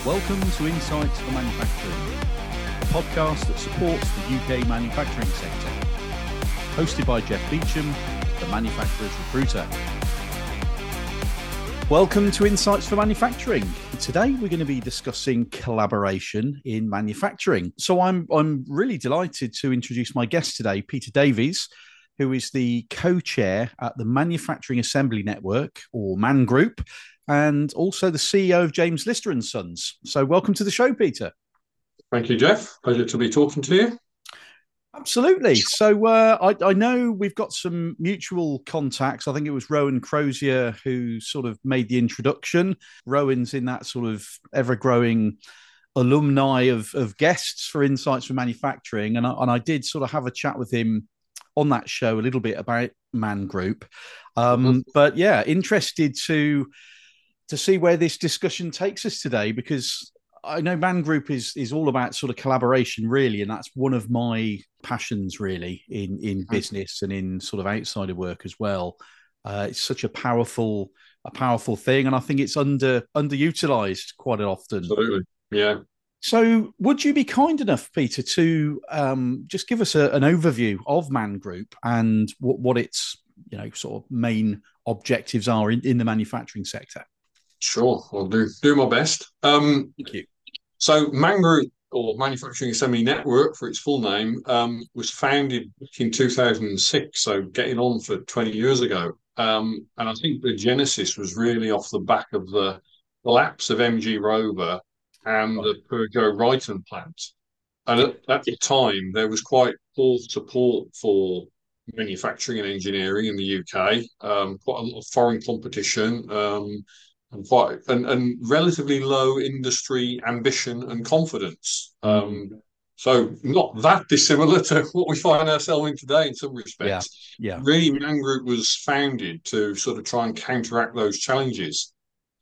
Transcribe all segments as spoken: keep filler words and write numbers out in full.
Welcome to Insights for Manufacturing, a podcast that supports the U K manufacturing sector. Hosted by Jeff Beecham, the Manufacturers Recruiter. Welcome to Insights for Manufacturing. Today we're going to be discussing collaboration in manufacturing. So I'm I'm really delighted to introduce my guest today, Peter Davies, who is the co-chair at the Manufacturing Assembly Network, or MAN Group, and also the C E O of James Lister and Sons. So welcome to the show, Peter. Thank you, Jeff. Pleasure to be talking to you. Absolutely. So uh, I, I know we've got some mutual contacts. I think it was Rowan Crozier who sort of made the introduction. Rowan's in that sort of ever-growing alumni of, of guests for Insights for Manufacturing. And I, and I did sort of have a chat with him on that show a little bit about MAN Group. Um, mm-hmm. But yeah, interested to... to see where this discussion takes us today, because I know MAN Group is is all about sort of collaboration, really, and that's one of my passions, really, in in business and in sort of outside of work as well. Uh, it's such a powerful a powerful thing, and I think it's under underutilized quite often. Absolutely, yeah. So, would you be kind enough, Peter, to um, just give us a, an overview of MAN Group and what what its you know sort of main objectives are in, in the manufacturing sector? Sure, I'll do do my best. Um, Thank you. So MAN Group, or Manufacturing Assembly Network for its full name, um, was founded in two thousand six, so getting on for twenty years ago. Um, and I think the genesis was really off the back of the collapse of M G Rover and the Peugeot Ryton plant. And at, at the time, there was quite poor support for manufacturing and engineering in the U K, um, quite a lot of foreign competition, um, and quite and, and relatively low industry ambition and confidence. Mm. Um, so not that dissimilar to what we find ourselves in today in some respects. Yeah, yeah. Really, MAN Group was founded to sort of try and counteract those challenges.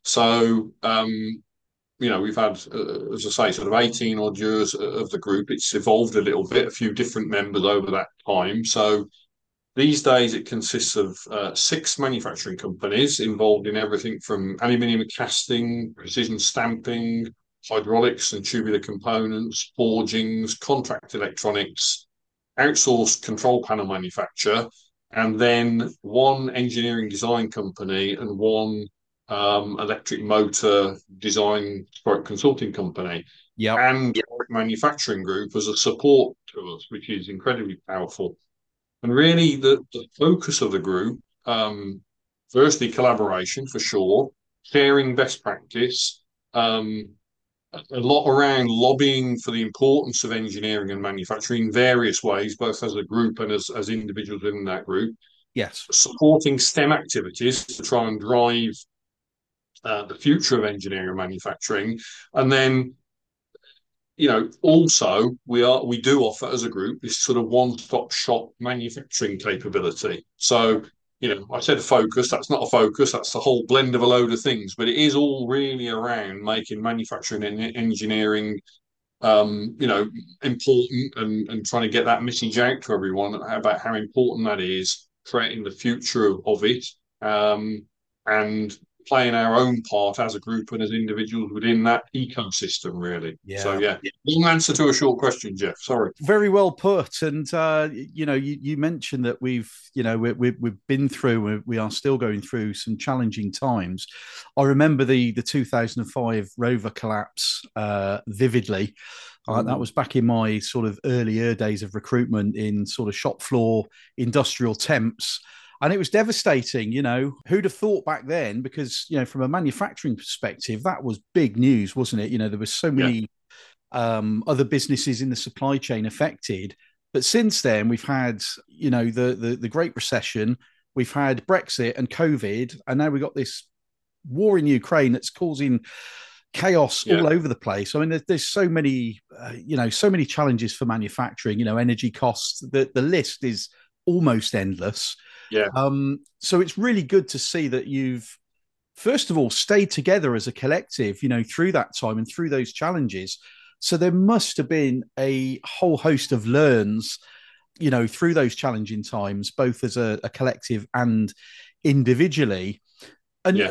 So, um, you know, we've had, uh, as I say, sort of eighteen odd years of the group. It's evolved a little bit, a few different members over that time. So these days, it consists of uh, six manufacturing companies involved in everything from aluminium casting, precision stamping, hydraulics and tubular components, forgings, contract electronics, outsourced control panel manufacture, and then one engineering design company and one um, electric motor design consulting company. Yep. And yep. Manufacturing Group as a support to us, which is incredibly powerful. And really, the, the focus of the group, um, firstly, collaboration for sure, sharing best practice, um, a lot around lobbying for the importance of engineering and manufacturing in various ways, both as a group and as, as individuals within that group. Yes. Supporting STEM activities to try and drive uh, the future of engineering and manufacturing. And then, you know, also we are we do offer as a group this sort of one-stop shop manufacturing capability. So, you know, I said focus, that's not a focus, that's a whole blend of a load of things, but it is all really around making manufacturing and engineering, um, you know, important and, and trying to get that message out to everyone about how important that is, creating the future of, of it, um, and playing our own part as a group and as individuals within that ecosystem, really. Yeah. So, yeah, long answer to a short question, Jeff. Sorry. Very well put. And, uh, you know, you, you mentioned that we've, you know, we, we, we've been through, we are still going through some challenging times. I remember the, the two thousand five Rover collapse uh, vividly. Uh, that was back in my sort of earlier days of recruitment in sort of shop floor industrial temps. And it was devastating, you know, who'd have thought back then, because, you know, from a manufacturing perspective, that was big news, wasn't it? You know, there were so many yeah. um, other businesses in the supply chain affected. But since then, we've had, you know, the, the, the Great Recession, we've had Brexit and COVID, and now we've got this war in Ukraine that's causing chaos yeah. all over the place. I mean, there's, there's so many, uh, you know, so many challenges for manufacturing, you know, energy costs, the, the list is almost endless. Yeah. Um, so it's really good to see that you've, first of all, stayed together as a collective, you know, through that time and through those challenges. So there must have been a whole host of learns, you know, through those challenging times, both as a, a collective and individually. And, yeah. and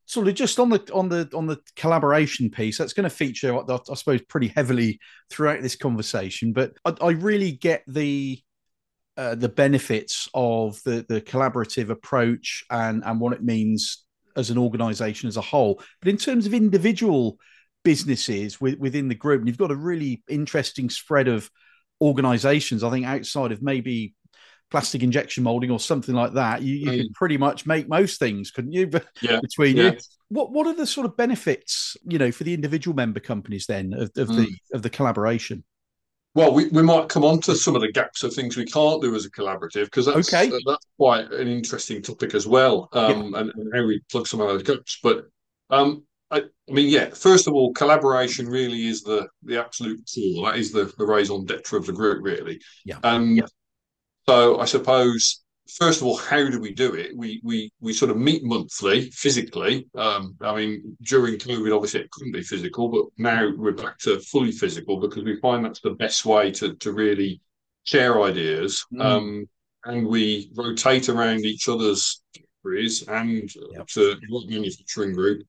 sort of just on the on the on the collaboration piece, that's going to feature, I, I suppose, pretty heavily throughout this conversation. But I, I really get the uh, the benefits of the the collaborative approach and and what it means as an organization as a whole. But in terms of individual businesses with, within the group, and you've got a really interesting spread of organizations, I think, outside of maybe plastic injection molding or something like that, you, you mm. could pretty much make most things, couldn't you? Yeah, between yeah. you, what what are the sort of benefits, you know, for the individual member companies then of, of mm. the of the collaboration? Well, we, we might come on to some of the gaps of things we can't do as a collaborative, because that's okay. uh, that's quite an interesting topic as well, um, yeah. and, and how we plug some of those gaps. But um, I, I mean, yeah, first of all, collaboration really is the the absolute core. That is the, the raison d'etre of the group, really. Yeah. And yeah. so I suppose, first of all, how do we do it? We we we sort of meet monthly, physically. Um, I mean, during COVID, obviously it couldn't be physical, but now we're back to fully physical because we find that's the best way to to really share ideas. Mm. Um, and we rotate around each other's factories and yep. to what manufacturing group.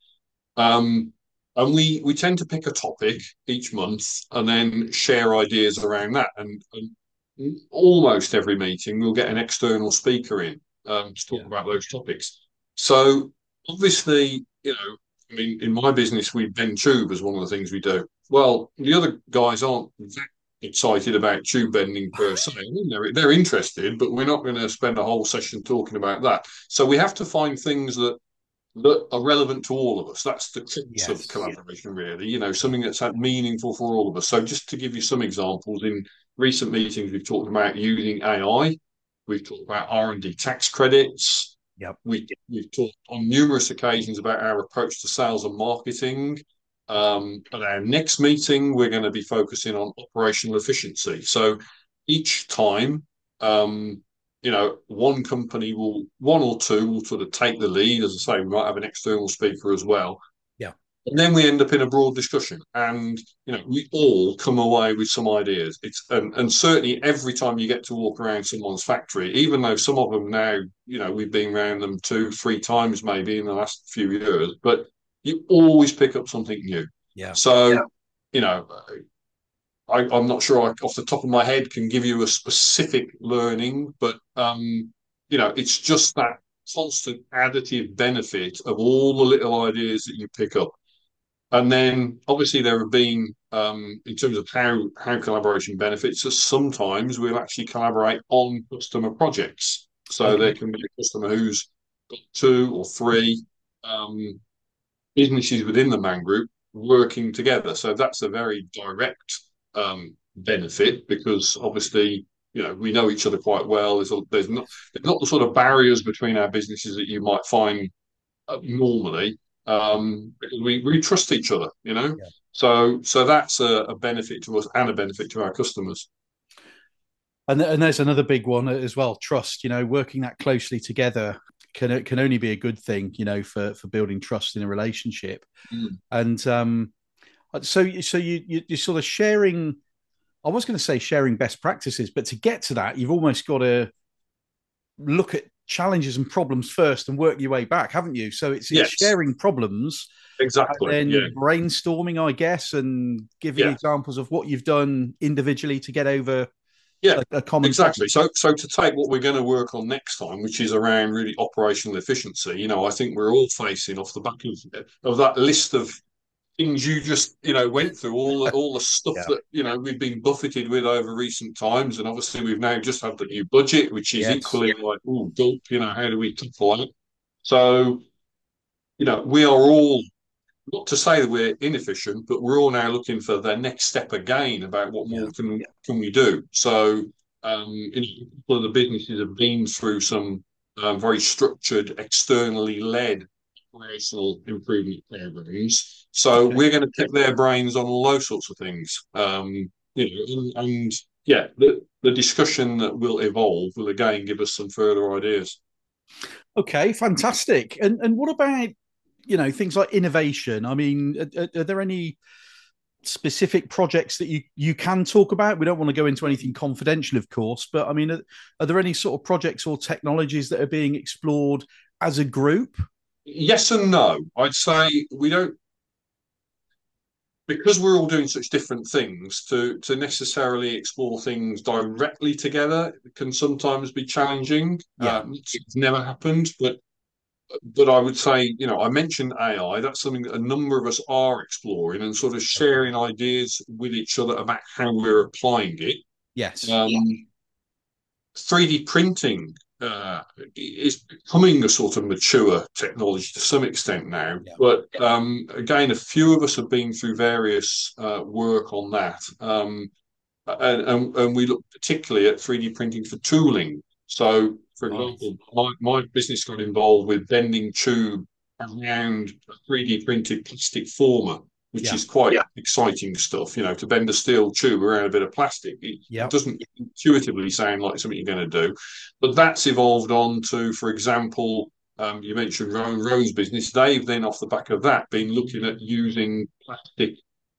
Um, and we we tend to pick a topic each month and then share ideas around that. And, and almost every meeting we'll get an external speaker in um, to talk yeah. about those topics. So obviously, you know, I mean, in my business, we bend tube as one of the things we do. Well, the other guys aren't that excited about tube bending per se. I mean, they're, they're interested, but we're not going to spend a whole session talking about that. So we have to find things that that are relevant to all of us. That's the crux yes, of collaboration, yeah. really. You know, something that's meaningful for all of us. So just to give you some examples, in recent meetings, we've talked about using A I. We've talked about R and D tax credits. Yep. We, we've talked on numerous occasions about our approach to sales and marketing. Um, at our next meeting, we're going to be focusing on operational efficiency. So each time, um, you know, one company will, one or two will sort of take the lead. As I say, we might have an external speaker as well. Yeah. And then we end up in a broad discussion, and you know, we all come away with some ideas. It's and, and certainly every time you get to walk around someone's factory, even though some of them now, you know, we've been around them two, three times maybe in the last few years, but you always pick up something new. Yeah. So, yeah. you know, I, I'm not sure I, off the top of my head, can give you a specific learning, but um, you know, it's just that constant additive benefit of all the little ideas that you pick up. And then obviously there have been, um, in terms of how, how collaboration benefits us, sometimes we'll actually collaborate on customer projects. So okay. there can be a customer who's got two or three um, businesses within the Man Group working together. So that's a very direct um, benefit, because obviously, you know, we know each other quite well. There's, a, there's, not, there's not the sort of barriers between our businesses that you might find uh, normally. Um, we, we trust each other, you know, yeah. so so that's a, a benefit to us and a benefit to our customers. And and there's another big one as well: trust. You know, working that closely together can can only be a good thing, you know, for for building trust in a relationship. Mm. And um, so so you, you you're sort of sharing. I was going to say sharing best practices, but to get to that, you've almost got to look at challenges and problems first and work your way back, haven't you? So it's, yes. it's sharing problems, exactly, and then yeah. brainstorming, I guess, and giving yeah. examples of what you've done individually to get over yeah a, a common exactly problem. so so to take what we're going to work on next time, which is around really operational efficiency, you know, I think we're all facing off the back of, of that list of things you just, you know, went through, all the, all the stuff yeah. that, you know, we've been buffeted with over recent times. And obviously we've now just had the new budget, which is yes. equally like, oh, gulp, you know, how do we tackle that? So, you know, we are all, not to say that we're inefficient, but we're all now looking for the next step again about what more yeah. can, can we do. So, um, you know, of the businesses have been through some um, very structured, externally led operational improvement programs. So okay. we're going to pick their brains on all those sorts of things. Um, you know, and, and yeah, the, the discussion that will evolve will again give us some further ideas. Okay, fantastic. And and what about, you know, things like innovation? I mean, are, are there any specific projects that you you can talk about? We don't want to go into anything confidential, of course, but I mean, are, are there any sort of projects or technologies that are being explored as a group? Yes and no. I'd say we don't, because we're all doing such different things, to to necessarily explore things directly together can sometimes be challenging. Yeah. Um, it's never happened, but but I would say, you know, I mentioned A I. That's something that a number of us are exploring and sort of Okay. sharing ideas with each other about how we're applying it. Yes. Um, three D printing uh, is becoming a sort of mature technology to some extent now. Yeah. But um, again, a few of us have been through various uh, work on that. Um, and, and, and we look particularly at three D printing for tooling. So, for Right. example, my, my business got involved with bending tube around a three D printed plastic former, which Yeah. is quite yeah. exciting stuff. You know, to bend a steel tube around a bit of plastic, it, it Yeah. doesn't intuitively sound like something you're going to do. But that's evolved on to, for example, um, you mentioned Rowan Rowe's business. They've then, off the back of that, been looking at using plastic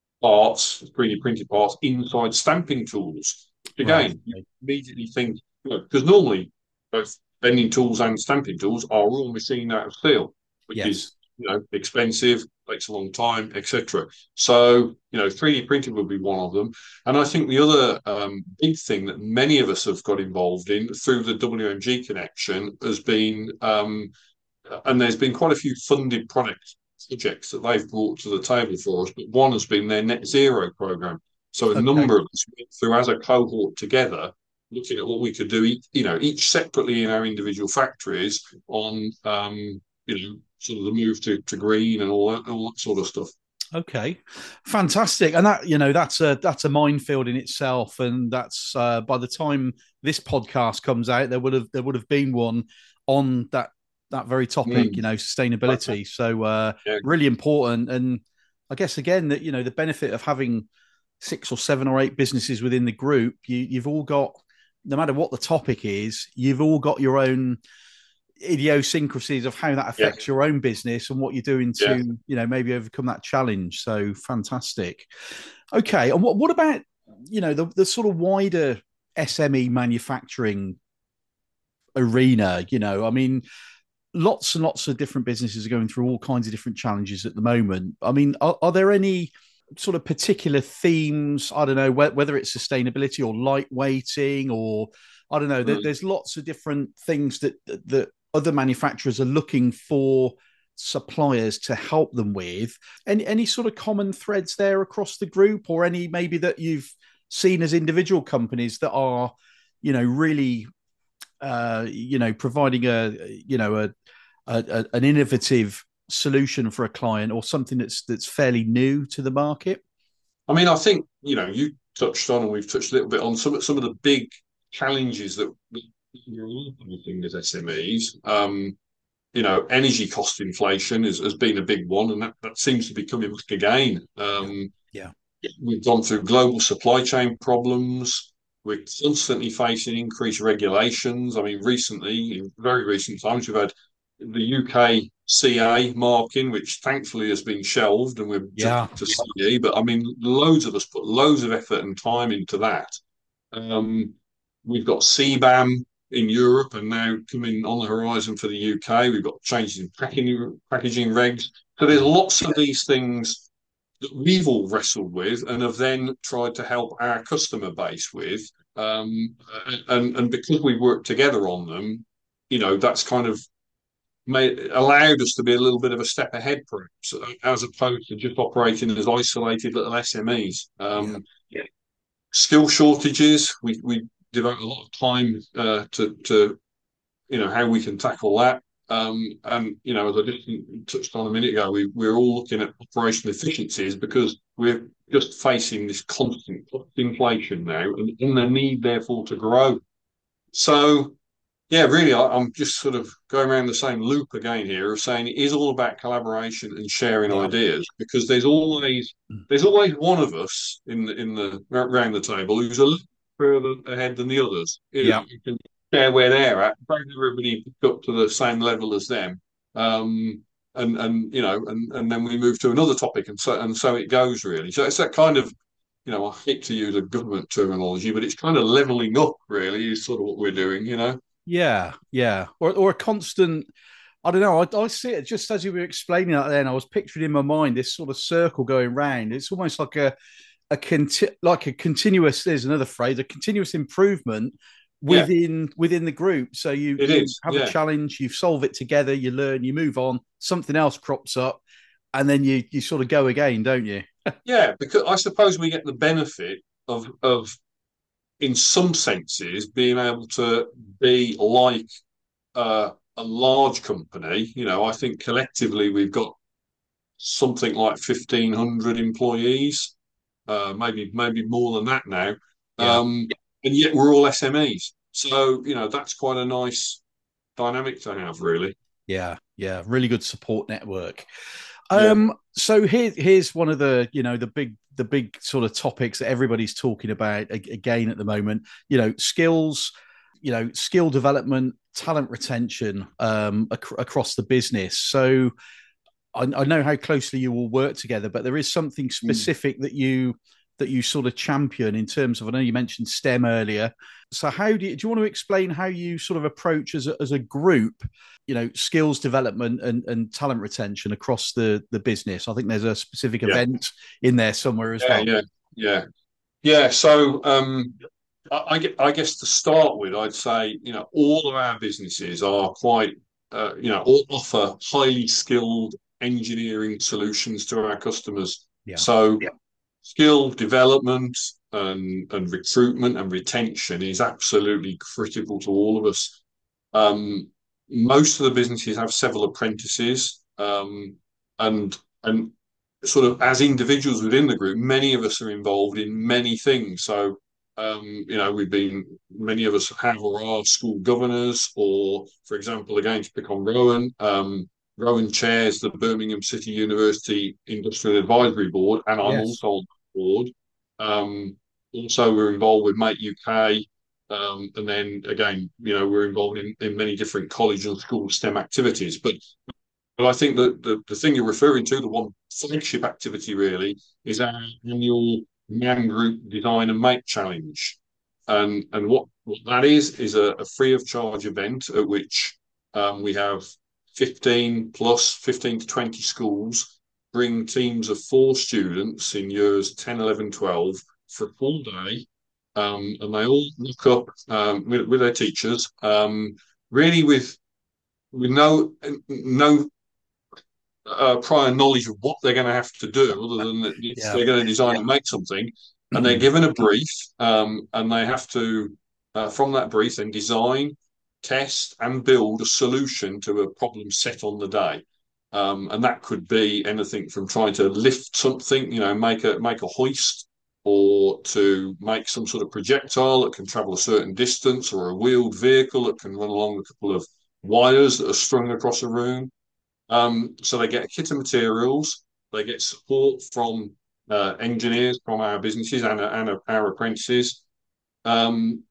parts, three D printed parts inside stamping tools. Which Right. again, you immediately think, because normally both bending tools and stamping tools are all machined out of steel, which is, Yes. you know, expensive, takes a long time, et cetera. So, you know, three D printing would be one of them. And I think the other um, big thing that many of us have got involved in through the W M G connection has been, um, and there's been quite a few funded projects projects that they've brought to the table for us, but one has been their net zero program. So a Okay. number of us went through as a cohort together, looking at what we could do, you know, each separately in our individual factories on, um, you know, sort of the move to, to green and all that, all that sort of stuff. Okay, fantastic, and that you know that's a that's a minefield in itself, and that's uh, by the time this podcast comes out, there would have there would have been one on that that very topic, you Mm. know, sustainability. So uh, Yeah, really important, and I guess again that you know the benefit of having six or seven or eight businesses within the group, you you've all got no matter what the topic is, you've all got your own idiosyncrasies of how that yeah, affects your own business and what you're doing yeah. to you know maybe overcome that challenge. So fantastic. Okay, and what what about you know the the sort of wider S M E manufacturing arena? You know, I mean, lots and lots of different businesses are going through all kinds of different challenges at the moment. I mean, are, are there any sort of particular themes? I don't know whether it's sustainability or lightweighting or I don't know. There, Mm. there's lots of different things that that other manufacturers are looking for suppliers to help them with. Any any sort of common threads there across the group, or any maybe that you've seen as individual companies that are, you know, really, uh, you know, providing a, you know, a, a, a an innovative solution for a client or something that's that's fairly new to the market. I mean, I think, you know, you touched on, and we've touched a little bit on some, some of the big challenges that we're all facing as S M Es. Um, you know, energy cost inflation is, has been a big one, and that, that seems to be coming back again. Yeah, Um, yeah, we've gone through global supply chain problems. We're constantly facing increased regulations. I mean, recently, in very recent times, we've had the U K C A marking, which thankfully has been shelved, and we're yeah. jumping to C E. But I mean, loads of us put loads of effort and time into that. Um, we've got C BAM in Europe and now coming on the horizon for the U K. We've got changes in packaging, packaging regs. So there's Yeah. lots of these things that we've all wrestled with and have then tried to help our customer base with. Um, and, and because we work together on them, you know, that's kind of made allowed us to be a little bit of a step ahead, perhaps, as opposed to just operating as isolated little S M Es. Yeah. Um, skill shortages. We we devote a lot of time uh, to to you know how we can tackle that. Um, and you know, as I just touched on a minute ago, we we're all looking at operational efficiencies because we're just facing this constant inflation now, and, and the need therefore to grow. So yeah, really, I, I'm just sort of going around the same loop again here of saying it is all about collaboration and sharing Yeah. ideas because there's always there's always one of us in the in the around the table who's a little further ahead than the others. You know, Yeah. you can share where they're at, bring everybody up to the same level as them, um, and and you know, and and then we move to another topic, and so and so it goes really. So it's that kind of you know, I hate to use a government terminology, but it's kind of leveling up, really, is sort of what we're doing, you know. Yeah, yeah, or or a constant. I don't know. I, I see it just as you were explaining that. Then I was picturing in my mind this sort of circle going round. It's almost like a a conti- like a continuous. There's another phrase, a continuous improvement Yeah, within within the group. So you it you is. have a Yeah, challenge, you solve it together, you learn, you move on. Something else crops up, and then you you sort of go again, don't you? yeah. Because I suppose we get the benefit of of in some senses being able to be like uh, a large company. You know, I think collectively we've got something like fifteen hundred employees, uh, maybe maybe more than that now, Yeah, um, and yet we're all S M Es. So you know that's quite a nice dynamic to have, really. yeah, yeah. Really good support network. Yeah, Um, so here, here's one of the, you know, the big, the big sort of topics that everybody's talking about again at the moment. You know, skills, you know, skill development, talent retention um, ac- across the business. So I, I know how closely you all work together, but there is something mm. specific that you that you sort of champion in terms of. I know you mentioned STEM earlier. So how do you, do you want to explain how you sort of approach as a, as a group, you know, skills development and, and talent retention across the the business? I think there's a specific Yeah, event in there somewhere as yeah, well. yeah, yeah, yeah. So um, I, I gue- I guess to start with, I'd say you know all of our businesses are quite uh, you know all offer highly skilled engineering solutions to our customers. Yeah. So skill development and, and recruitment and retention is absolutely critical to all of us. Um, Most of the businesses have several apprentices, um, and and sort of as individuals within the group, many of us are involved in many things. So, um, you know, we've been many of us have or are school governors, or for example, again to pick on Rowan, um, Rowan chairs the Birmingham City University Industrial Advisory Board, and I'm Yes. also on the board. Um, Also, we're involved with Mate U K, um, and then again, you know, we're involved in, in many different college and school STEM activities. But but I think that the, the thing you're referring to, the one flagship activity really, is our annual Man Group Design and Make Challenge. And and what, what that is is a, a free of charge event at which um, we have fifteen plus fifteen to twenty schools bring teams of four students in years ten, eleven, twelve for a full day. Um, and they all look up um, with, with their teachers, um, really with with no no uh, prior knowledge of what they're going to have to do, other than that it's, Yeah. they're going to design and make something, and they're given a brief, um, and they have to, uh, from that brief, then design, test, and build a solution to a problem set on the day. Um, and that could be anything from trying to lift something, you know, make a make a hoist, or to make some sort of projectile that can travel a certain distance, or a wheeled vehicle that can run along a couple of wires that are strung across a room. Um, so they get a kit of materials, they get support from uh, engineers from our businesses and, and our apprentices. Um,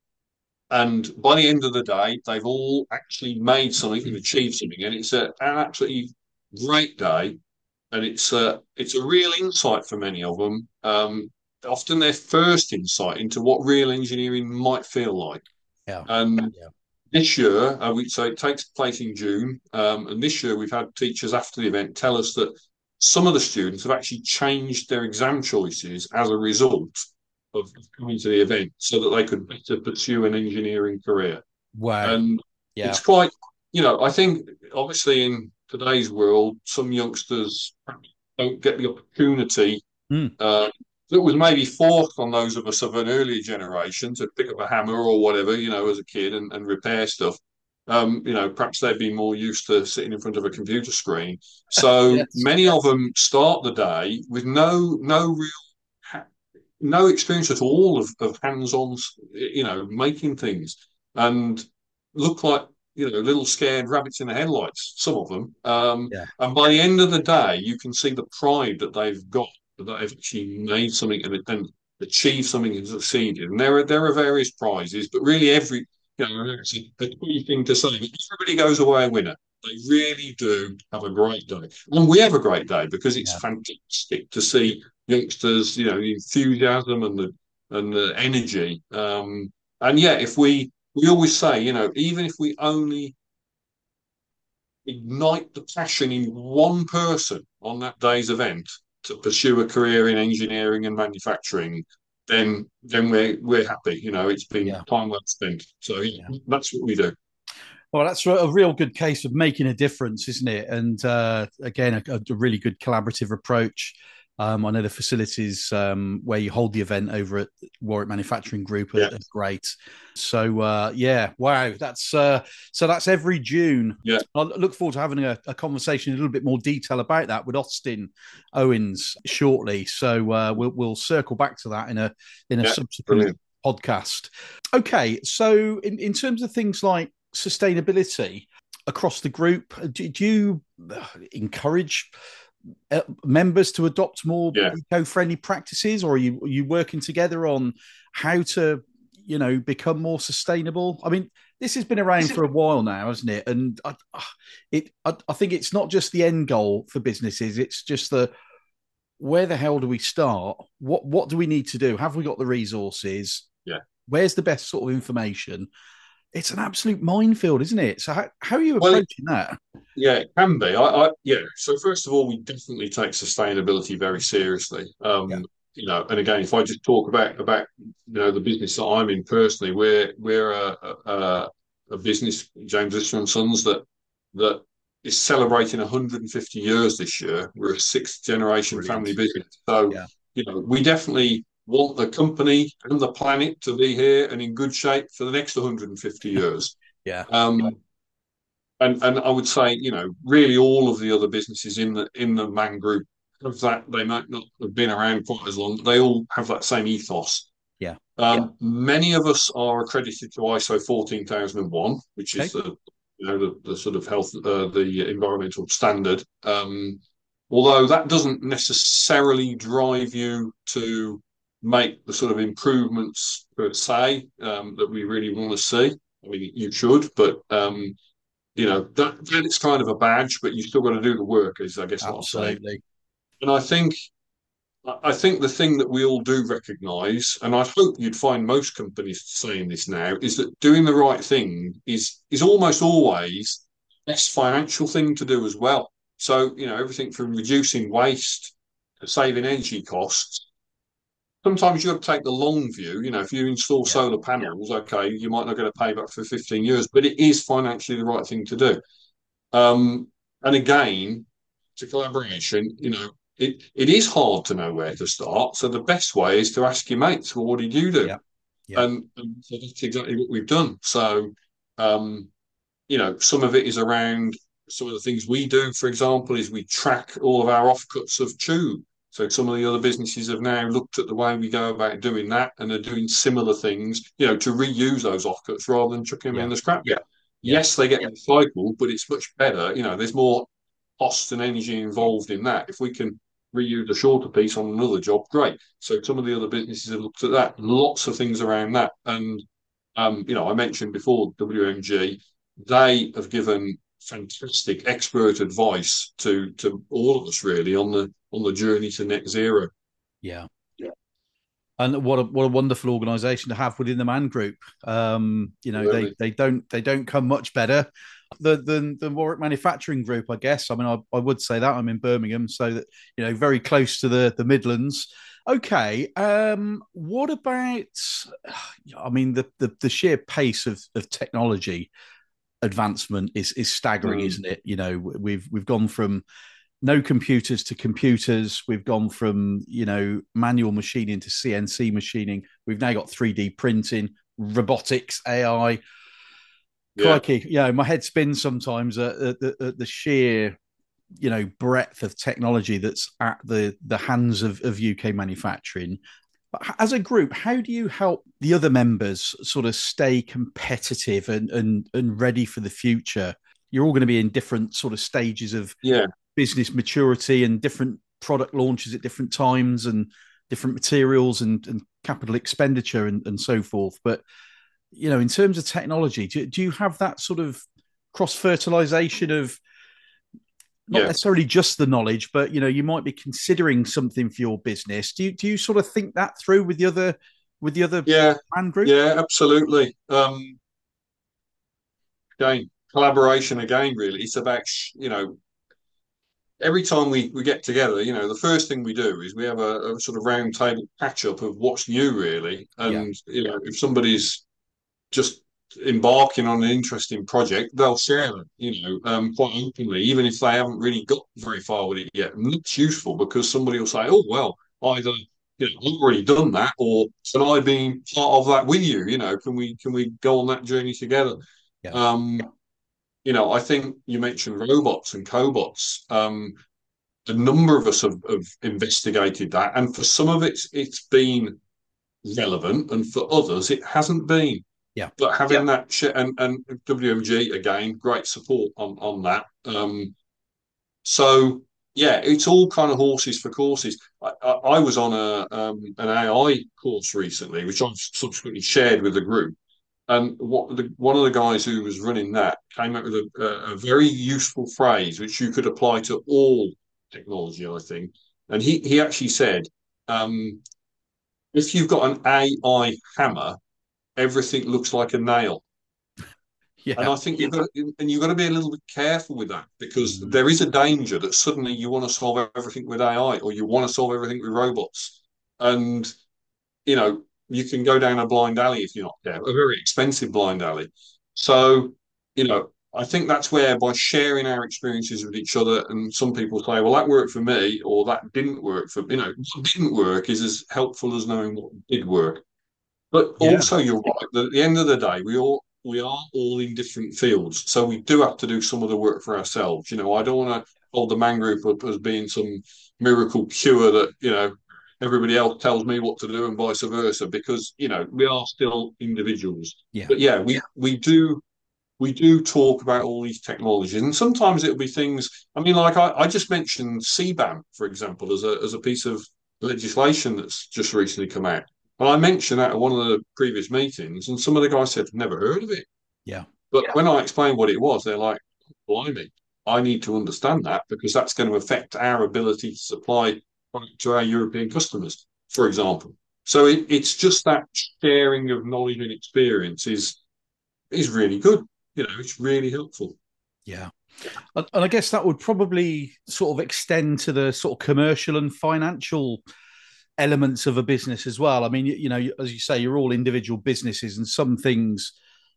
and by the end of the day, they've all actually made something and achieved something. And it's a, an absolutely great day. And it's a, it's a real insight for many of them. Um, often their first insight into what real engineering might feel like. Yeah. And this year, uh, we, so it takes place in June, um, and this year we've had teachers after the event tell us that some of the students have actually changed their exam choices as a result of coming to the event, so that they could better pursue an engineering career. Wow. And Yeah. it's quite, you know, I think obviously in today's world, some youngsters don't get the opportunity Mm. uh, that was maybe forced on those of us of an earlier generation to pick up a hammer or whatever, you know, as a kid and, and repair stuff. Um, you know, perhaps they'd be more used to sitting in front of a computer screen. So Yes. many of them start the day with no no real no experience at all of, of hands-on, you know, making things, and look like you know little scared rabbits in the headlights. Some of them, um, Yeah. and by the end of the day, you can see the pride that they've got, that they've actually made something and then achieved something and succeeded. And there are there are various prizes, but really every you know it's a, a key thing to say. Everybody goes away a winner. They really do have a great day, and we have a great day because it's Yeah. fantastic to see youngsters, you know, the enthusiasm and the and the energy. Um, and yeah, if we we always say, you know, even if we only ignite the passion in one person on that day's event to pursue a career in engineering and manufacturing, then then we're we're happy. You know, it's been Yeah. time well spent. So yeah, Yeah. that's what we do. Well, that's a real good case of making a difference, isn't it? And uh, again, a, a really good collaborative approach. Um, I know the facilities um, where you hold the event over at Warwick Manufacturing Group are, Yeah, are great. So uh, yeah, wow, that's uh, so that's every June. yeah, I look forward to having a, a conversation in a little bit more detail about that with Austin Owens shortly. So uh, we'll we'll circle back to that in a in a yeah. subsequent Brilliant. podcast. Okay, so in, in terms of things like sustainability across the group, do, do you encourage uh, members to adopt more Yeah. eco-friendly practices, or are you are you working together on how to, you know, become more sustainable? I mean, this has been around for a while now, hasn't it? And I, it, I, I think it's not just the end goal for businesses; it's just the where the hell do we start? What what do we need to do? Have we got the resources? Yeah. Where's the best sort of information? It's an absolute minefield, isn't it? So how, how are you Well, it, approaching that? yeah, it can be. I, I yeah. So first of all, we definitely take sustainability very seriously. Yeah, Um, you know, and again, if I just talk about about you know the business that I'm in personally, we're we're a a, a business, James Lister and Sons, that that is celebrating one hundred fifty years this year. We're a sixth generation brilliant. family business, so Yeah, you know we definitely want the company and the planet to be here and in good shape for the next one hundred fifty years. yeah, Um, and and I would say, you know, really all of the other businesses in the in the Man Group have that. They might not have been around quite as long, but they all have that same ethos. yeah. Um, many of us are accredited to I S O fourteen thousand one, which is Okay. the you know the, the sort of health uh, the environmental standard. Um, although that doesn't necessarily drive you to make the sort of improvements per se um, that we really want to see. I mean, you should, but um, you know that that is kind of a badge, but you still got to do the work. Is I guess what I'm saying. Absolutely. And I think I think the thing that we all do recognise, and I hope you'd find most companies saying this now, is that doing the right thing is is almost always the best financial thing to do as well. So you know everything from reducing waste to saving energy costs. Sometimes you've got to take the long view. You know, if you install Yeah, solar panels, okay, you might not get a payback for fifteen years, but it is financially the right thing to do. Um, and again, to collaboration, you know, it, it is hard to know where to start. So the best way is to ask your mates, well, what did you do? yeah, yeah, And, and so that's exactly what we've done. So, um, you know, some of it is around some of the things we do, for example, is we track all of our offcuts of tube. So some of the other businesses have now looked at the way we go about doing that and are doing similar things, you know, to reuse those offcuts rather than chucking them yeah, in the scrap. Yeah. yeah, Yes, they get recycled, but it's much better. You know, there's more cost and energy involved in that. If we can reuse a shorter piece on another job, great. So some of the other businesses have looked at that. Lots of things around that. And um, you know, I mentioned before W M G, they have given fantastic expert advice to to all of us really on the on the journey to net zero. yeah. Yeah, And what a what a wonderful organisation to have within the Man Group. Um, you know, they absolutely. they don't they don't come much better than than the Warwick Manufacturing Group, I guess. I mean, I, I would say that I'm in Birmingham, so that you know, very close to the the Midlands. Okay, um, what about? I mean, the the, the sheer pace of of technology advancement is is staggering, Mm, isn't it? You know, we've we've gone from no computers to computers. We've gone from, you know, manual machining to C N C machining. We've now got three D printing, robotics, A I. yeah, Crikey, you know, my head spins sometimes at, at, at, at the sheer, you know, breadth of technology that's at the the hands of, of U K manufacturing. But as a group, how do you help the other members sort of stay competitive and and, and ready for the future? You're all going to be in different sort of stages of yeah. business maturity and different product launches at different times and different materials and, and capital expenditure and, and so forth. But, you know, in terms of technology, do, do you have that sort of cross fertilization of not Yeah. necessarily just the knowledge, but, you know, you might be considering something for your business. Do you, do you sort of think that through with the other, with the other Yeah, man group? yeah, absolutely. Um, again, collaboration again. Really, it's about you know every time we, we get together, you know, the first thing we do is we have a, a sort of round table catch up of what's new, really. Yeah. And, you know, if somebody's just embarking on an interesting project, they'll share it, you know, um, quite openly, even if they haven't really got very far with it yet. And it's useful because somebody will say, oh, well, either, you know, I've already done that, or can I be part of that with you? You know, can we can we go on that journey together? Yeah. Um, you know, I think you mentioned robots and cobots. Um, a number of us have, have investigated that, and for some of it, it's been relevant, and for others, it hasn't been. Yeah. But having yeah. that shit and, and W M G again, great support on on that. Um, so yeah, it's all kind of horses for courses. I, I, I was on a um, an A I course recently, which I've subsequently shared with the group. And what the, one of the guys who was running that came up with a, a, a very useful phrase which you could apply to all technology, I think. And he, he actually said, um, if you've got an A I hammer, everything looks like a nail. And Yeah. I think you've got to, and you've got to be a little bit careful with that because Mm. there is a danger that suddenly you want to solve everything with A I or you want to solve everything with robots. And, you know, you can go down a blind alley if you're not careful, a very expensive blind alley. So, you know, I think that's where by sharing our experiences with each other, and some people say, well, that worked for me, or that didn't work for, you know, what didn't work is as helpful as knowing what did work. But Yeah. also, you're right that at the end of the day, we all we are all in different fields, so we do have to do some of the work for ourselves. You know, I don't want to hold the Man Group up as being some miracle cure that you know everybody else tells me what to do and vice versa, because you know we are still individuals. Yeah. But yeah, we we do we do talk about all these technologies, and sometimes it'll be things. I mean, like I, I just mentioned C BAM, for example, as a as a piece of legislation that's just recently come out. And I mentioned that at one of the previous meetings, and some of the guys said, never heard of it. Yeah. But yeah. when I explained what it was, they're like, blimey, I need to understand that because that's going to affect our ability to supply product to our European customers, for example. So it, it's just that sharing of knowledge and experience is is really good. You know, it's really helpful. Yeah. And I guess that would probably sort of extend to the sort of commercial and financial elements of a business as well. I mean, you know, as you say, you're all individual businesses, and some things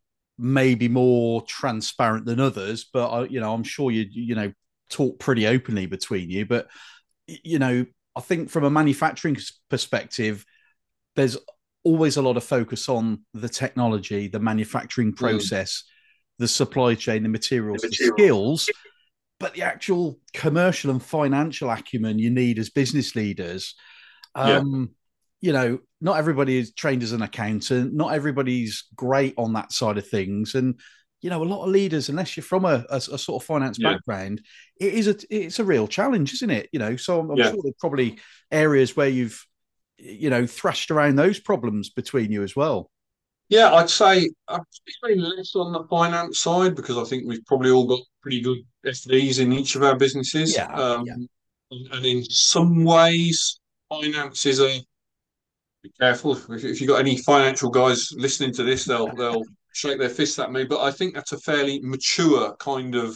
may be more transparent than others. But I, you know, I'm sure you you know talk pretty openly between you. But you know, I think from a manufacturing perspective, there's always a lot of focus on the technology, the manufacturing process, mm. the supply chain, the materials, the, materials. the skills. But the actual commercial and financial acumen you need as business leaders. Um, yeah. You know, not everybody is trained as an accountant. Not everybody's great on that side of things. And, you know, a lot of leaders, unless you're from a, a, a sort of finance yeah. background, it is a, it's a real challenge, isn't it? You know, so I'm, I'm yeah. sure there's probably areas where you've, you know, thrashed around those problems between you as well. Yeah, I'd say I'd say less on the finance side because I think we've probably all got pretty good F Ds in each of our businesses. Yeah, um, yeah. And in some ways, finance is a be careful if, if you've got any financial guys listening to this, they'll they'll shake their fists at me. But I think that's a fairly mature kind of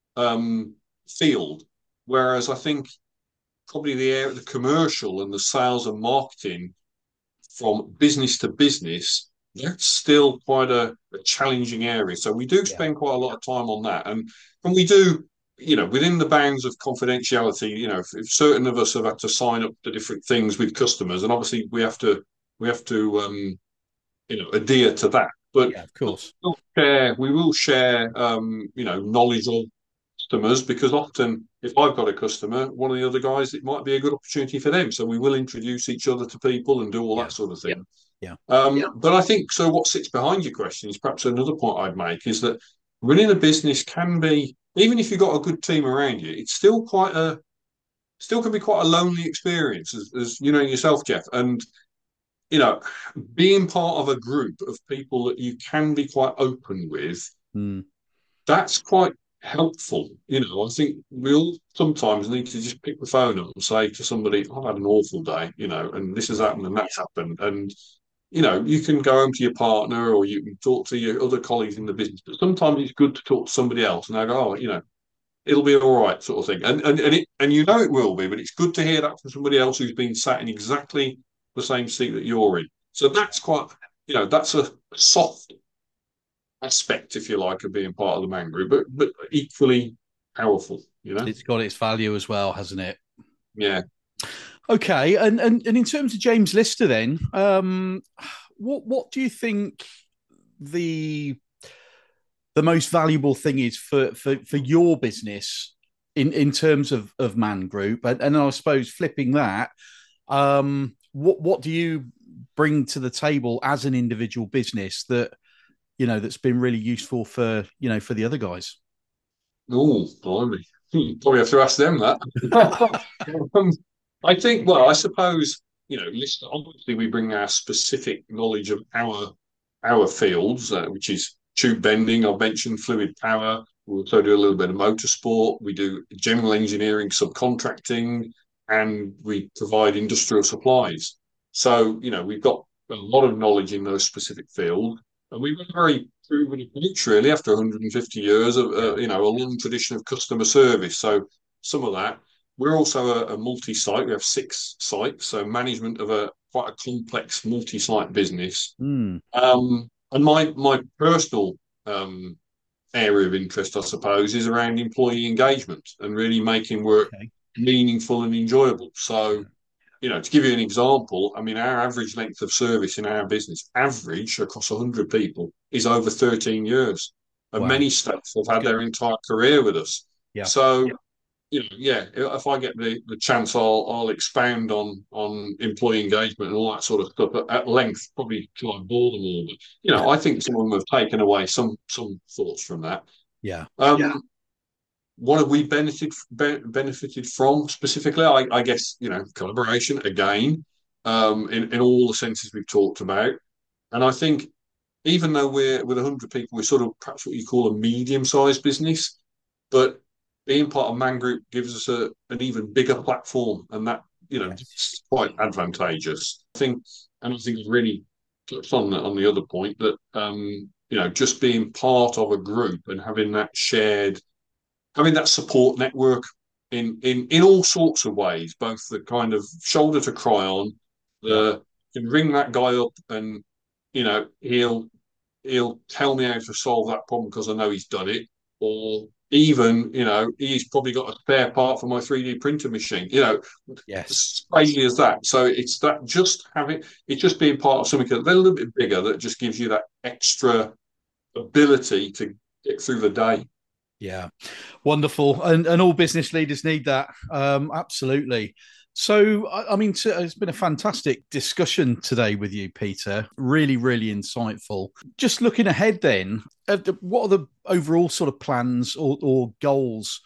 um, field, whereas I think probably the area, the commercial and the sales and marketing from business to business, that's still quite a, a challenging area. So we do spend yeah. quite a lot of time on that, and and we do. You know, within the bounds of confidentiality, you know, if, if certain of us have had to sign up to different things with customers, and obviously we have to, we have to, um, you know, adhere to that. But yeah, of course, we'll share, we will share, um, you know, knowledge of customers because often, if I've got a customer, one of the other guys, it might be a good opportunity for them. So we will introduce each other to people and do all yeah. that sort of thing. Yeah. Um, yeah. But I think so. What sits behind your question is perhaps another point I'd make is that running a business can be, even if you've got a good team around you, it's still quite a, still can be quite a lonely experience, as, as you know yourself, Jeff. And you know, being part of a group of people that you can be quite open with, mm. that's quite helpful. You know, I think we all sometimes need to just pick the phone up and say to somebody, "I've had an awful day," you know, and this has happened and that's happened, and you know, you can go home to your partner or you can talk to your other colleagues in the business, but sometimes it's good to talk to somebody else and they go, oh, you know, it'll be all right, sort of thing. And and and, it, and you know it will be, but it's good to hear that from somebody else who's been sat in exactly the same seat that you're in. So that's quite, you know, that's a soft aspect, if you like, of being part of the Man Group, but but equally powerful, you know. It's got its value as well, hasn't it? Yeah. Okay, and and, and in terms of James Lister, then, um, what what do you think the the most valuable thing is for for, for your business in, in terms of, of Man Group? And, and I suppose flipping that, um, what what do you bring to the table as an individual business that you know that's been really useful for you know for the other guys? Oh, blimey. Hmm, probably have to ask them that. um, I think, well, I suppose, you know, list, obviously we bring our specific knowledge of our our fields, uh, which is tube bending. I've mentioned fluid power. We also do a little bit of motorsport. We do general engineering, subcontracting, and we provide industrial supplies. So, you know, we've got a lot of knowledge in those specific fields. And we've got a very proven approach, really, after one hundred fifty years of, Yeah. uh, you know, a long tradition of customer service. So some of that. We're also a, a multi-site. We have six sites, so management of a quite a complex multi-site business. Mm, Um, and my my personal um, area of interest, I suppose, is around employee engagement and really making work okay. meaningful and enjoyable. So, Yeah. you know, to give you an example, I mean, our average length of service in our business, average across one hundred people, is over thirteen years. And Wow. many staff have That's had good. their entire career with us. Yeah. So, you know, yeah, if I get the, the chance, I'll I'll expound on on employee engagement and all that sort of stuff at, at length, probably till I bore them all. But you know, I think some of them have taken away some some thoughts from that. Yeah. Um, yeah. What have we benefited be, benefited from specifically? I, I guess you know collaboration again, um, in in all the senses we've talked about, and I think even though we're with a hundred people, we're sort of perhaps what you call a medium sized business, but being part of Man Group gives us a, an even bigger platform, and that you know Yes. is quite advantageous. I think, and I think I've really touched on the, on the other point that um, you know just being part of a group and having that shared, having that support network in in in all sorts of ways, both the kind of shoulder to cry on, Yeah. the can ring that guy up and you know he'll he'll tell me how to solve that problem because I know he's done it. Or even, you know, he's probably got a spare part for my three D printer machine, you know, Yes. as crazy as that. So it's that just having, it's just being part of something a little bit bigger that just gives you that extra ability to get through the day. Yeah. Wonderful. And and all business leaders need that. Um, absolutely. So, I, I mean, t- it's been a fantastic discussion today with you, Peter. Really, really insightful. Just looking ahead, then, uh, the- what are the overall sort of plans or, or goals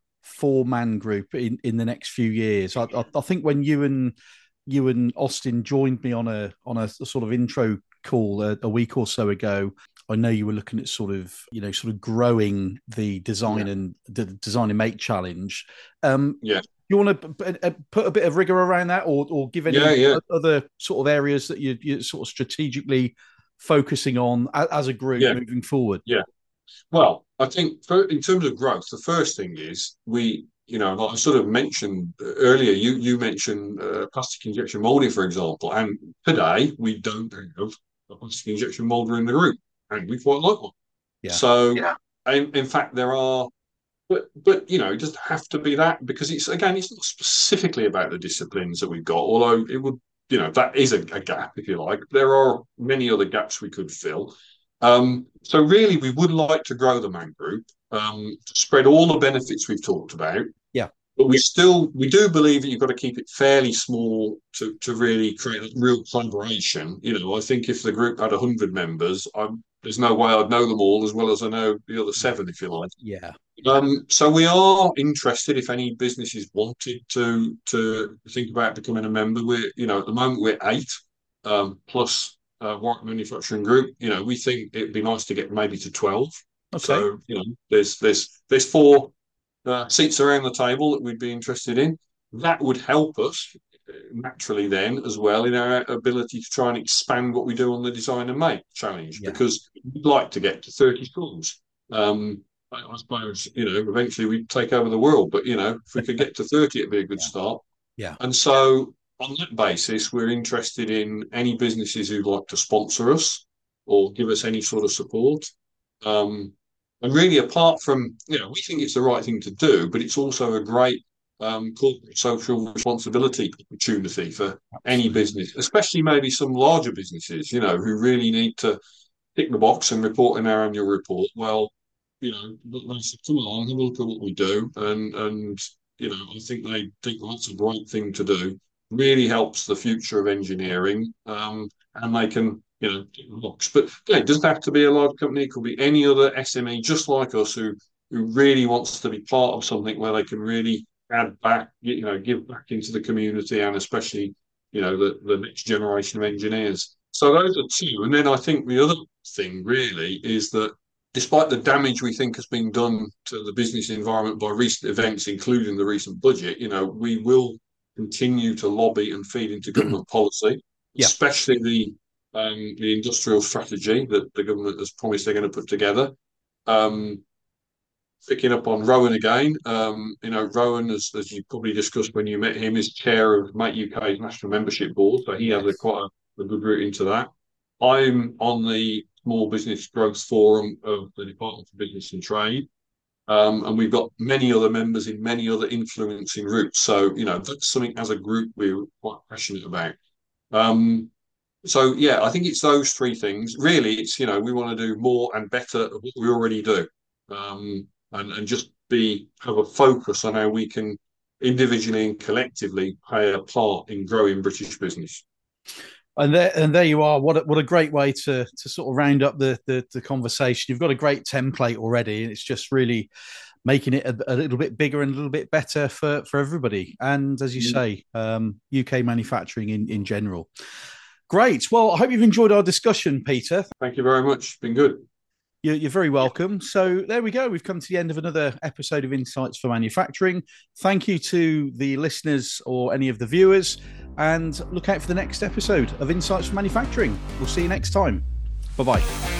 for Man Group in, in the next few years? I, I, I think when you and you and Austin joined me on a on a, sort of intro call a, a week or so ago, I know you were looking at sort of you know sort of growing the design Yeah. and the design and make challenge. Um, Yeah. you want to put a bit of rigor around that, or or give Yeah. any Yeah. other sort of areas that you, you're sort of strategically focusing on as a group Yeah. moving forward? Yeah. Well, I think for, in terms of growth, the first thing is we, you know, like I sort of mentioned earlier, you you mentioned uh, plastic injection molding, for example, and today we don't have a plastic injection molder in the group, and we quite like one. Yeah. So, yeah. in, in fact, there are, but but you know, it doesn't have to be that because it's again, it's not specifically about the disciplines that we've got, although it would, you know, that is a, a gap if you like. There are many other gaps we could fill. Um, so really, we would like to grow the Man Group, um, to spread all the benefits we've talked about. Yeah. But we still, we do believe that you've got to keep it fairly small to, to really create a real collaboration. You know, I think if the group had one hundred members, I'm, there's no way I'd know them all as well as I know the other seven, if you like. Yeah. Um, so we are interested if any businesses wanted to to think about becoming a member. We're, you know, at the moment we're eight, um, plus uh, Warwick Manufacturing Group. You know, we think it'd be nice to get maybe to twelve. Okay. So, you know, there's there's there's four uh, seats around the table that we'd be interested in. That would help us naturally then as well in our ability to try and expand what we do on the design and make challenge, yeah. because we'd like to get to thirty schools. Um, I, I suppose, you know, eventually we'd take over the world, but, you know, if we could get to thirty, it'd be a good yeah. start. Yeah. And so on that basis, we're interested in any businesses who'd like to sponsor us or give us any sort of support. Um, and really, apart from, you know, we think it's the right thing to do, but it's also a great um, corporate social responsibility opportunity for Absolutely. Any business, especially maybe some larger businesses, you know, who really need to tick the box and report in our annual report. Well, you know, they said, come along, have a look at what we do. And, and you know, I think they think that's a great thing to do. Really helps the future of engineering. Um, and they can, you know, tick the box. But yeah, it doesn't have to be a large company. It could be any other S M E just like us who, who really wants to be part of something where they can really add back, you know, give back into the community and especially, you know, the, the next generation of engineers. So those are two. And then I think the other thing really is that despite the damage we think has been done to the business environment by recent events, including the recent budget, you know, we will continue to lobby and feed into government policy, yeah. especially the um, the industrial strategy that the government has promised they're going to put together. Um, Picking up on Rowan again, um, you know, Rowan, as, as you probably discussed when you met him, is chair of Make U K's National Membership Board, so he yes. has a quite a, a good route into that. I'm on the Small Business Growth Forum of the Department for Business and Trade, um, and we've got many other members in many other influencing routes. So, you know, that's something as a group we're quite passionate about. Um, so, yeah, I think it's those three things. Really, it's, you know, we want to do more and better of what we already do. Um, And, and just be have a focus on how we can individually and collectively play a part in growing British business. And there, and there you are. What a, what a great way to to sort of round up the, the the conversation. You've got a great template already, and it's just really making it a, a little bit bigger and a little bit better for for everybody. And as you mm. say, um, U K manufacturing in in general. Great. Well, I hope you've enjoyed our discussion, Peter. Thank you very much. It's been good. You're very welcome. So there we go. We've come to the end of another episode of Insights for Manufacturing. Thank you to the listeners or any of the viewers, and look out for the next episode of Insights for Manufacturing. We'll see you next time. Bye-bye.